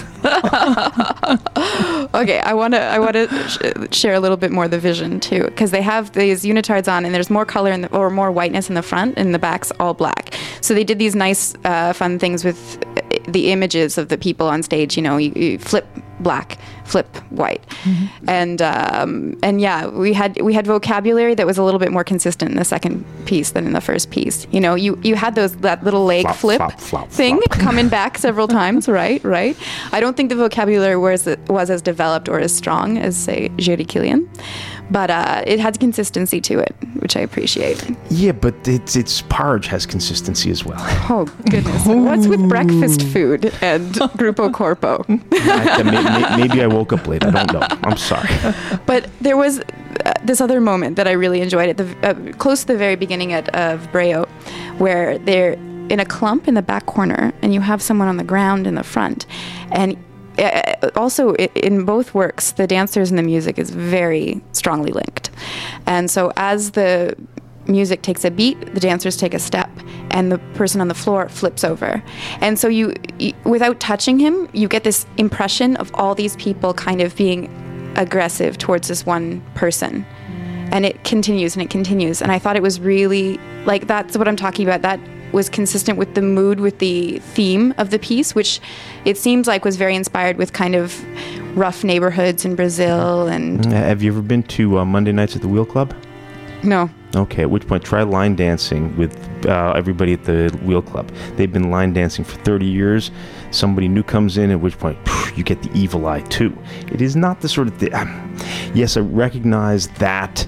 Okay, I want to I want to sh- share a little bit more of the vision too, because they have these unitards on, and there's more color in the, or more whiteness in the front, and the back's all black. So they did these nice, uh, fun things with the images of the people on stage. You know, you, you flip black, flip white, Mm-hmm. and um, and yeah, we had we had vocabulary that was a little bit more consistent in the second piece than in the first piece. You know, you you had those that little leg Flop, flip flop, flop, thing flop. coming back several times, right? Right. I don't think the vocabulary was was as developed or as strong as say Jerry Killian, but uh, it had consistency to it, which I appreciate. Yeah, but it's it's porridge has consistency as well. Oh goodness, what's with breakfast food and Grupo Corpo? I, may, may, maybe I woke up late. I don't know. I'm sorry. But there was uh, this other moment that I really enjoyed at the uh, close to the very beginning at, of Breu, where they're in a clump in the back corner, and you have someone on the ground in the front, and uh, also i- in both works, the dancers and the music is very strongly linked, and so as the music takes a beat, the dancers take a step, and the person on the floor flips over. And so you, you without touching him, you get this impression of all these people kind of being aggressive towards this one person. And it continues and it continues. And I thought it was really, like, that's what I'm talking about. That was consistent with the mood, with the theme of the piece, which it seems like was very inspired with kind of rough neighborhoods in Brazil. And Uh, Have you ever been to uh, Monday Nights at the Wheel Club? no. Okay, at which point try line dancing with uh, everybody at the Wheel Club. They've been line dancing for thirty years. Somebody new comes in, at which point phew, you get the evil eye too. It is not the sort of thing. Um, yes, I recognize that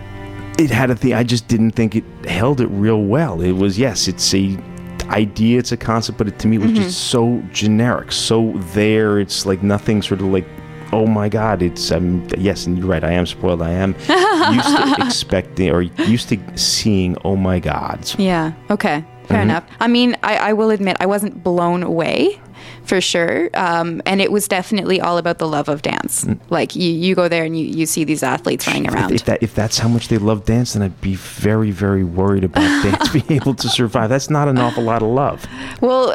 it had a thing. I just didn't think it held it real well. It was, yes, it's a idea, it's a concept, but it, to me it was just so generic, so there. It's like nothing sort of like, oh my God, it's, um, yes, and you're right, I am spoiled. I am used to expecting, or used to seeing, oh my Gods. Yeah. Okay. Fair Mhm. enough. I mean, I, I will admit I wasn't blown away, for sure. Um, and it was definitely all about the love of dance. Like you, you go there and you, you see these athletes running If, around. if that if that's how much they love dance, then I'd be very, very worried about dance being able to survive. That's not an awful lot of love. Well,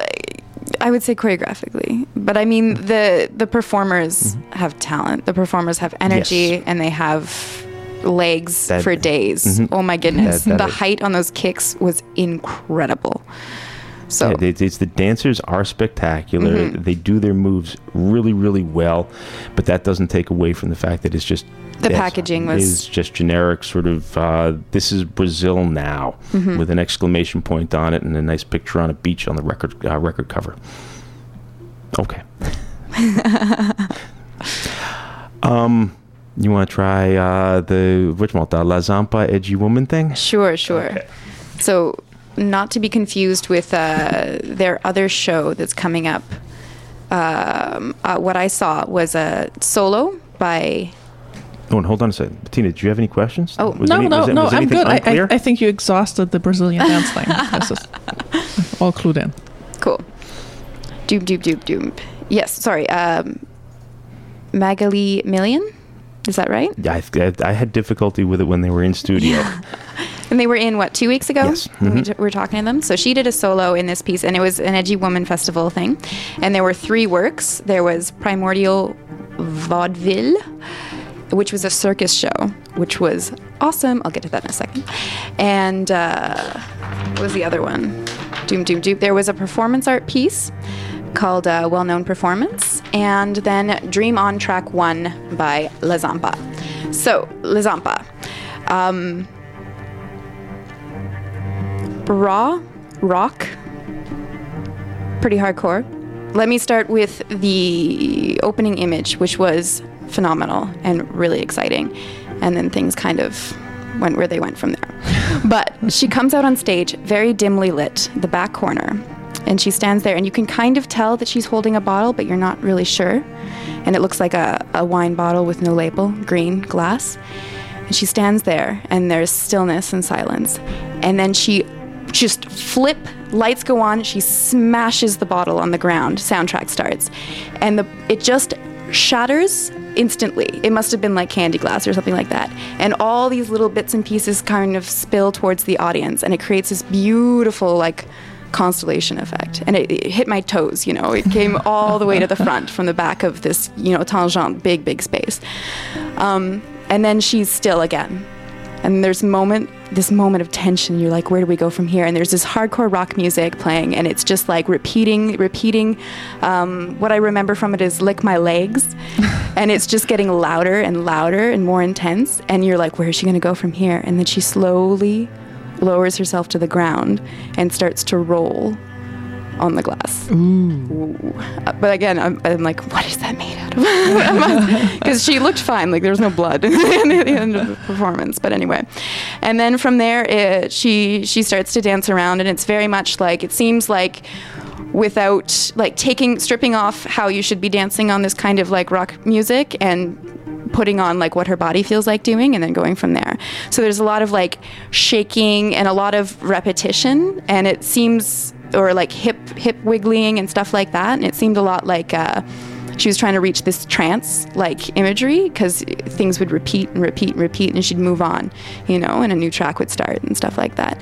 I would say choreographically, but I mean the the performers have talent. The performers have energy, Yes. and they have legs That- for days. Mhm. Oh my goodness. That- that the is- height on those kicks was incredible. So Yeah, it's, it's the dancers are spectacular. Mm-hmm. They do their moves really, really well, but that doesn't take away from the fact that it's just The it's- packaging was- is just generic. Sort of, uh, this is Brazil now, Mm-hmm. with an exclamation point on it and a nice picture on a beach on the record uh, record cover. Okay. um, you want to try uh, the whatchamacallit, La Zampa Edgy Woman thing? Sure, sure. Okay. So, not to be confused with uh, their other show that's coming up. Um, uh, what I saw was a solo by. Oh, and hold on a second. Bettina, did you have any questions? Oh, Was no, any- no, was it- no. was I'm anything good. I, I, unclear? I think you exhausted the Brazilian dance thing. This is all clued in. Cool. Doom, doom, doom, doom. Yes, sorry. Um, Magali Million? Is that right? Yeah, I, I, I had difficulty with it when they were in studio. And they were in, what, two weeks ago? Yes. When we Mhm. t- were talking to them. So she did a solo in this piece, and it was an Edgy Woman Festival thing. And there were three works. There was Primordial Vaudeville, which was a circus show, which was awesome. I'll get to that in a second. And uh, what was the other one? Doom, doom, doom. There was a performance art piece called uh, Well-Known Performance, and then Dream on Track One by La Zampa. So, La Zampa. Um, raw, rock, pretty hardcore. Let me start with the opening image, which was phenomenal and really exciting. And then things kind of went where they went from there. But she comes out on stage, very dimly lit, the back corner. And she stands there, and you can kind of tell that she's holding a bottle, but you're not really sure. And it looks like a, a wine bottle with no label, green glass. And she stands there, and there's stillness and silence. And then she just flip, lights go on, she smashes the bottle on the ground, soundtrack starts. And the it just shatters instantly. It must have been like candy glass or something like that. And all these little bits and pieces kind of spill towards the audience, and it creates this beautiful, like, constellation effect. And it, it hit my toes, you know. It came all the way to the front from the back of this, you know, tangent, big, big space. Um, and then she's still again. And there's a moment, this moment of tension. You're like, where do we go from here? And there's this hardcore rock music playing, and it's just like repeating, repeating. Um, what I remember from it is "Lick My Legs," and it's just getting louder and louder and more intense. And you're like, where is she going to go from here? And then she slowly lowers herself to the ground and starts to roll on the glass. Ooh. Uh, but again, I'm, I'm like, what is that made out of? Because she looked fine, like there was no blood at the end of the performance. But anyway, and then from there, it, she she starts to dance around, and it's very much like, it seems like without like taking stripping off how you should be dancing on this kind of like rock music and putting on like what her body feels like doing, and then going from there. So there's a lot of like shaking and a lot of repetition, and it seems, or like hip hip wiggling and stuff like that, and it seemed a lot like uh, she was trying to reach this trance like imagery, because things would repeat and repeat and repeat, and she'd move on, you know, and a new track would start and stuff like that.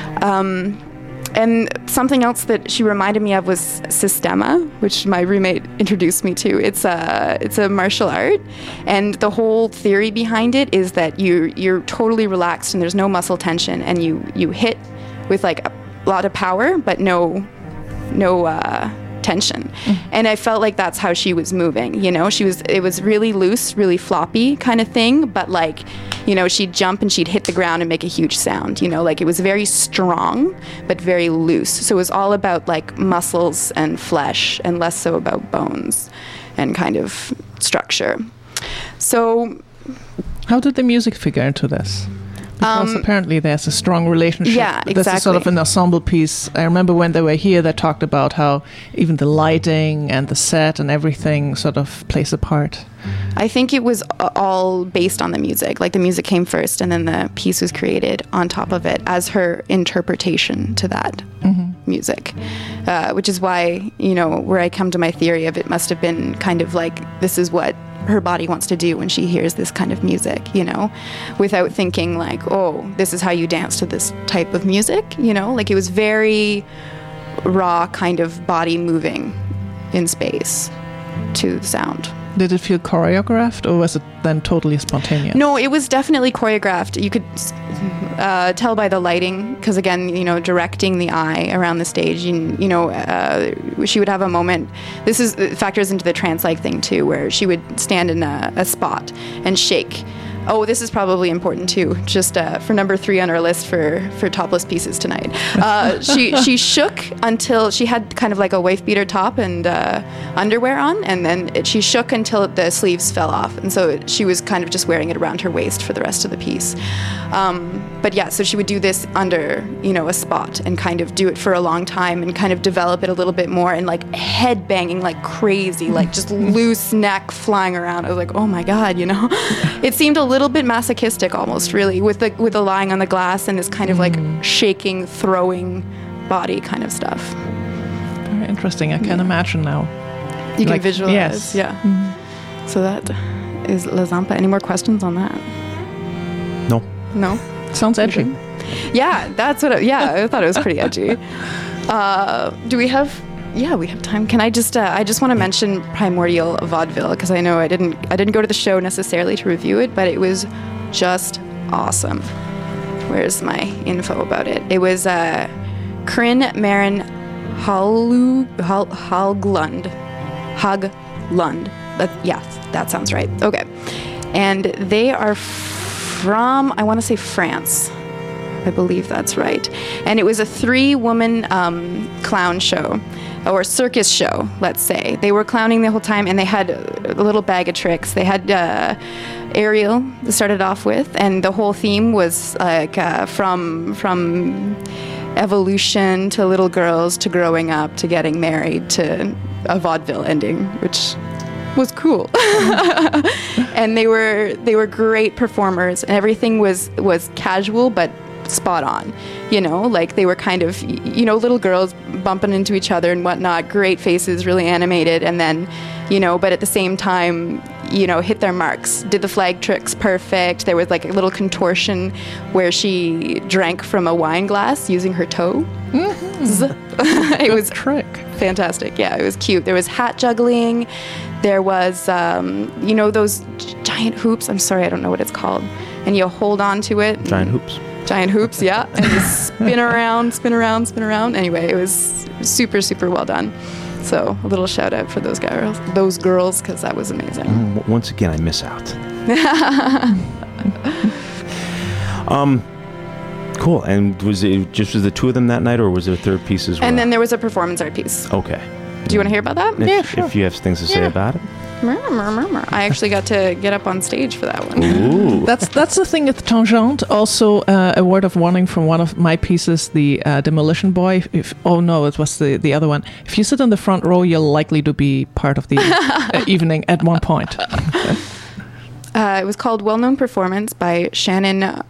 Um, And something else that she reminded me of was Sistema, which my roommate introduced me to. It's a it's a martial art, and the whole theory behind it is that you you're totally relaxed and there's no muscle tension, and you you hit with like a lot of power, but no no uh, tension. Mm-hmm. And I felt like that's how she was moving. You know, she was it was really loose, really floppy kind of thing, but like, you know, she'd jump and she'd hit the ground and make a huge sound, you know, like it was very strong, but very loose. So it was all about like muscles and flesh, and less so about bones and kind of structure. So how did the music figure into this? Because Um, apparently there's a strong relationship. Yeah, This is sort of exactly. an ensemble piece. I remember when they were here, they talked about how even the lighting and the set and everything sort of plays a part. I think it was a- all based on the music. Like the music came first, and then the piece was created on top of it as her interpretation to that music. Uh, which is why, you know, where I come to my theory of it must have been kind of like, this is what her body wants to do when she hears this kind of music, you know, without thinking like, oh, this is how you dance to this type of music, you know, like it was very raw kind of body moving in space to the sound. Did it feel choreographed, or was it then totally spontaneous? No, it was definitely choreographed. You could uh, tell by the lighting, because again, you know, directing the eye around the stage. You, you know, uh, she would have a moment. This is factors into the trance-like thing too, where she would stand in a, a spot and shake. Oh, this is probably important too. Just uh, for number three on our list for, for topless pieces tonight. Uh, she she shook until she had kind of like a wife beater top and uh, underwear on, and then it, she shook until the sleeves fell off, and so she was kind of just wearing it around her waist for the rest of the piece. Um, but yeah, so she would do this under, you know, a spot and kind of do it for a long time and kind of develop it a little bit more, and like head banging like crazy, like just loose neck flying around. I was like, oh my god, you know, it seemed a little bit masochistic almost, really, with the with the lying on the glass and this kind of like mm. shaking, throwing body kind of stuff. Very interesting. I can yeah. imagine now. You like, can visualize. Yes. Yeah. Mm. So that is La Zampa. Any more questions on that? No. No. Sounds edgy. Yeah, that's what. I, yeah, I thought it was pretty edgy. Uh, do we have? Yeah, we have time. Can I just? Uh, I just want to mention Primordial Vaudeville, because I know I didn't. I didn't go to the show necessarily to review it, but it was just awesome. Where's my info about it? It was uh, Corinne Marin Halu Hal, Haglund Haglund. That, yeah, that sounds right. Okay, and they are from, I want to say, France. I believe that's right. And it was a three-woman um, clown show, or circus show, let's say. They were clowning the whole time, and they had a little bag of tricks. They had uh, Ariel to start it off with, and the whole theme was like uh, from from evolution to little girls to growing up to getting married to a vaudeville ending, which was cool. And they were they were great performers, and everything was was casual but spot on, you know, like they were kind of, you know, little girls bumping into each other and whatnot, great faces, really animated, and then, you know, but at the same time, you know, hit their marks, did the flag tricks perfect. There was like a little contortion where she drank from a wine glass using her toe. Mm-hmm. It was trick. Fantastic. Yeah, it was cute. There was hat juggling. There was, um, you know, those giant hoops. I'm sorry, I don't know what it's called. And you hold on to it. Giant hoops. Giant hoops, yeah. And you spin around, spin around, spin around. Anyway, it was super, super well done. So a little shout out for those girls, those girls, because that was amazing. Mm, once again, I miss out. um, cool. And was it just was the two of them that night, or was there a third piece as well? And then there was a performance art piece. Okay. Do you want to hear about that? If, yeah, sure. If you have things to say yeah. about it. I actually got to get up on stage for that one. Ooh. That's that's the thing with Tangente. Also, uh, a word of warning from one of my pieces, the uh, Demolition Boy. If oh no, it was the, the other one. If you sit in the front row, you're likely to be part of the uh, evening at one point. uh, it was called Well Known Performance by Shannon.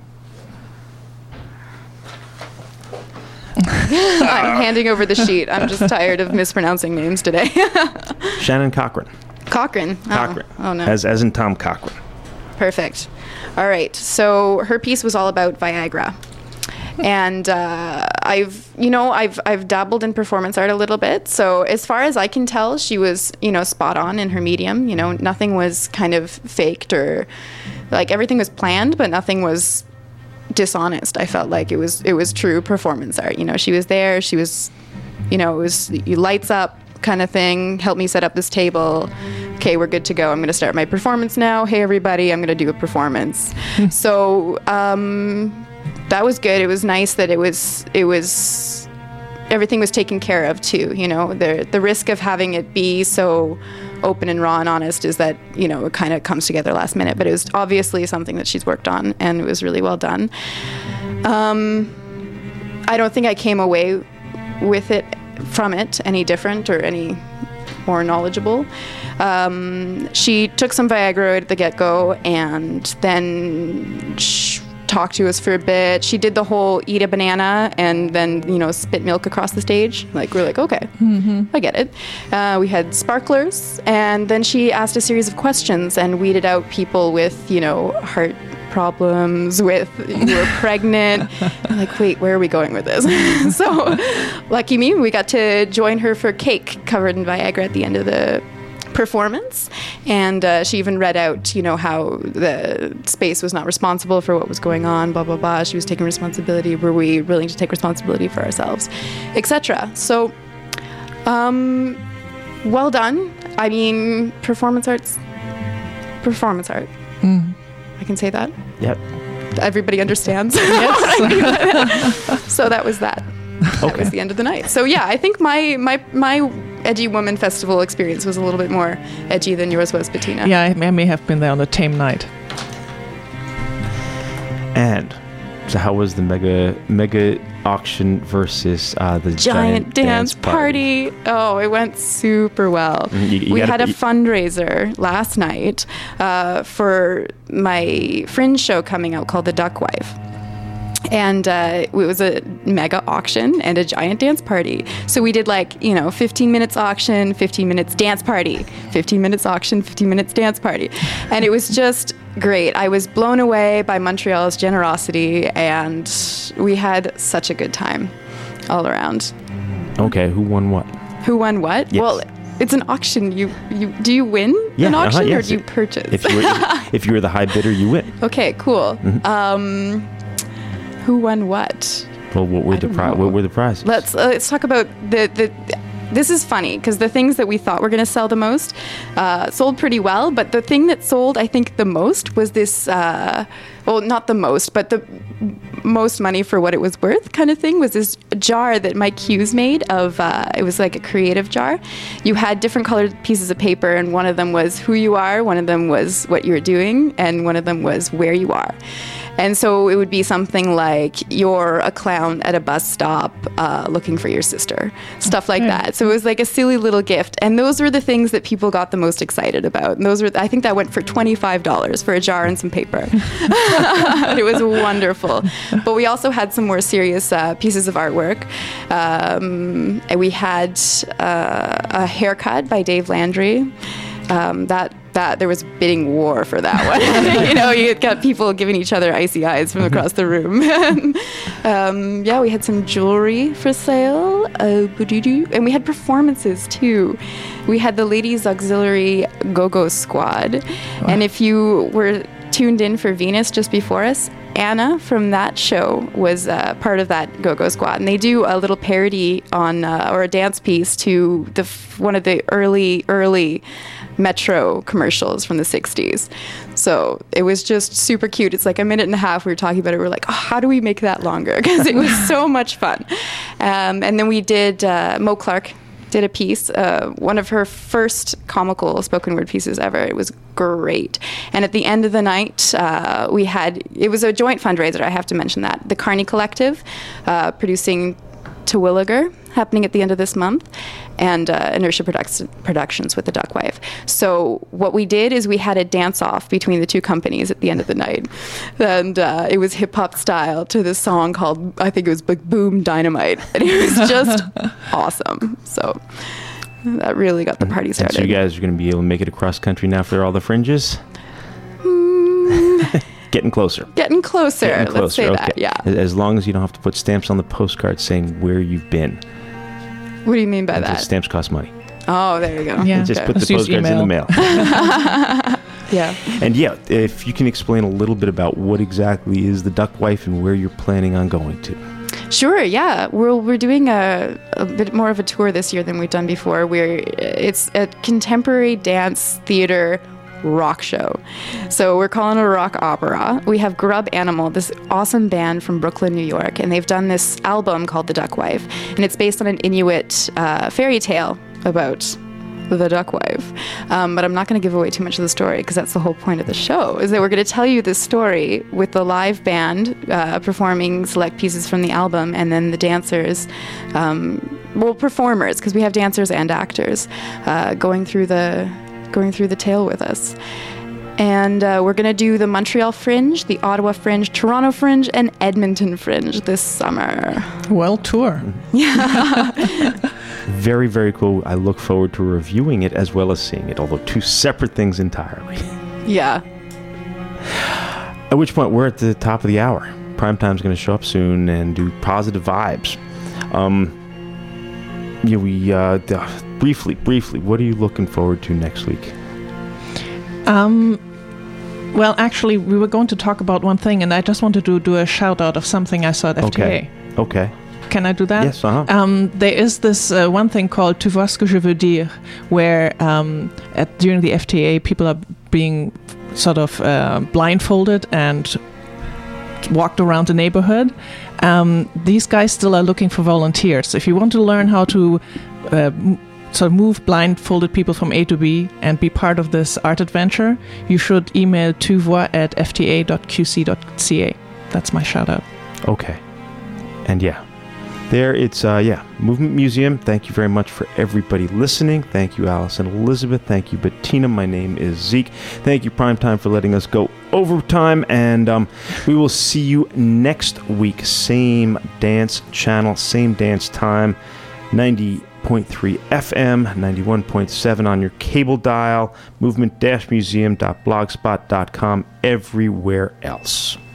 I'm handing over the sheet. I'm just tired of mispronouncing names today. Shannon Cochran. Cochran. Cochran. Oh, oh no. As as in Tom Cochran. Perfect. All right. So her piece was all about Viagra. And uh, I've, you know, I've I've dabbled in performance art a little bit. So as far as I can tell, she was, you know, spot on in her medium. You know, nothing was kind of faked, or like everything was planned, but nothing was dishonest. I felt like it was it was true performance art. You know, she was there. She was, you know, it was lights up kind of thing. Help me set up this table. Okay, we're good to go. I'm going to start my performance now. Hey, everybody, I'm going to do a performance. So um, that was good. It was nice that it was it was everything was taken care of too. You know, the the risk of having it be so open and raw and honest is that, you know, it kind of comes together last minute. But it was obviously something that she's worked on, and it was really well done. Um, I don't think I came away with it from it any different or any more knowledgeable. Um, she took some Viagra at the get-go, and then she talked to us for a bit. She did the whole eat a banana and then, you know, spit milk across the stage. Like, we're like, okay, mm-hmm. I get it. Uh, we had sparklers, and then she asked a series of questions and weeded out people with, you know, heart problems, with who were pregnant. I'm like, wait, where are we going with this? So lucky me, we got to join her for cake covered in Viagra at the end of the performance, and uh, she even read out, you know, how the space was not responsible for what was going on, blah blah blah. She was taking responsibility. Were we willing to take responsibility for ourselves, et cetera. So, um, well done. I mean, performance arts, performance art. Mm. I can say that. Yep. Everybody understands. So that was that. That Okay. was the end of the night. So yeah, I think my my my Edgy Woman Festival experience was a little bit more edgy than yours was, Bettina. Yeah, I, I may have been there on a tame night. And so, how was the mega mega auction versus uh, the Giant, dance, party. Oh, it went super well. Mhm, you- you we gotta- had a you- fundraiser last night uh, for my fringe show coming out called The Duck Wife. And uh, it was a mega auction and a giant dance party. So we did like, you know, fifteen minutes auction, fifteen minutes dance party, fifteen minutes auction, fifteen minutes dance party. And it was just great. I was blown away by Montreal's generosity, and we had such a good time all around. Okay, who won what? Who won what? Yes. Well, it's an auction. You you do you win Yeah, an uh-huh, auction yes. or do you purchase? If you were, if you were the high bidder, you win. Okay, cool. Mm-hmm. Um, who won what? Well, what were I the don't pri- know. what were the prizes? Let's uh, let's talk about the the. This is funny because the things that we thought were going to sell the most uh, sold pretty well, but the thing that sold, I think, the most was this. Uh, well, not the most, but the most money for what it was worth, kind of thing, was this jar that Mike Hughes made of. Uh, it was like a creative jar. You had different colored pieces of paper, and one of them was who you are, one of them was what you're doing, and one of them was where you are. And so it would be something like you're a clown at a bus stop uh, looking for your sister, stuff like that. So it was like a silly little gift. And those were the things that people got the most excited about. And those were, I think that went for twenty-five dollars for a jar and some paper. It was wonderful. But we also had some more serious uh, pieces of artwork. Um, and we had uh, a haircut by Dave Landry. Um, that that there was bidding war for that one. You know, you got people giving each other icy eyes from across the room. um, yeah, we had some jewelry for sale, uh, and we had performances too. We had the Ladies Auxiliary Go-Go Squad, wow. And if you were tuned in for Venus just before us, Anna from that show was uh, part of that Go-Go Squad, and they do a little parody on uh, or a dance piece to the f- one of the early early Metro commercials from the sixties. So it was just super cute. It's like a minute and a half. We were talking about it. We were like, oh, how do we make that longer? Because it was so much fun. Um, and then we did uh, Mo Clark did a piece, uh, one of her first comical spoken word pieces ever. It was great. And at the end of the night, uh, we had, it was a joint fundraiser, I have to mention that. The Carney Collective, uh, producing Terwilliger, happening at the end of this month, and uh, Inertia Product- Productions with The Duck Wife. So what we did is we had a dance-off between the two companies at the end of the night. And uh, it was hip-hop style to this song called, I think it was Boom Dynamite. And it was just awesome. So that really got the party started. And so you guys are going to be able to make it across country now for all the fringes? Mm. Getting closer. Getting closer. Getting closer. Let's say okay. that, yeah. As long as you don't have to put stamps on the postcard saying where you've been. What do you mean by and that? Stamps cost money. Oh, there you go. Yeah. Just Okay. put the Just use postcards in email. the mail. Yeah. And yeah, if you can explain a little bit about what exactly is the Duck Wife and where you're planning on going to. Sure, yeah. We're we're doing a, a bit more of a tour this year than we've done before. We're it's a contemporary dance theater rock show. So we're calling it a rock opera. We have Grub Animal, this awesome band from Brooklyn, New York, and they've done this album called The Duck Wife, and it's based on an Inuit uh, fairy tale about the Duck Wife. Um, but I'm not going to give away too much of the story because that's the whole point of the show, is that we're going to tell you this story with the live band uh, performing select pieces from the album, and then the dancers, um, well, performers, because we have dancers and actors, uh, going through the going through the tale with us. And uh, we're going to do the Montreal Fringe, the Ottawa Fringe, Toronto Fringe, and Edmonton Fringe this summer. Well, tour. Yeah. Very, very cool. I look forward to reviewing it as well as seeing it, although two separate things entirely. Yeah. At which point, we're at the top of the hour. Primetime's going to show up soon and do positive vibes. Um, yeah, we uh, the, briefly, briefly, what are you looking forward to next week? Um, well, actually, we were going to talk about one thing, and I just wanted to do a shout out of something I saw at F T A. Okay. Okay. Can I do that? Yes, uh-huh. Um, there is this uh, one thing called Tu vois ce que je veux dire, where um, at, during the F T A, people are being sort of uh, blindfolded and walked around the neighborhood. Um, these guys still are looking for volunteers. If you want to learn how to uh, m- sort of move blindfolded people from A to B and be part of this art adventure, you should email tuvois at f t a dot q c dot c a. That's my shout out. Okay. And yeah, there it's, uh, yeah, Movement Museum. Thank you very much for everybody listening. Thank you, Alice and Elizabeth. Thank you, Bettina. My name is Zeke. Thank you, Primetime, for letting us go overtime. And um, we will see you next week. Same dance channel, same dance time, ninety point three F M, ninety-one point seven on your cable dial, movement museum dot blogspot dot com, everywhere else.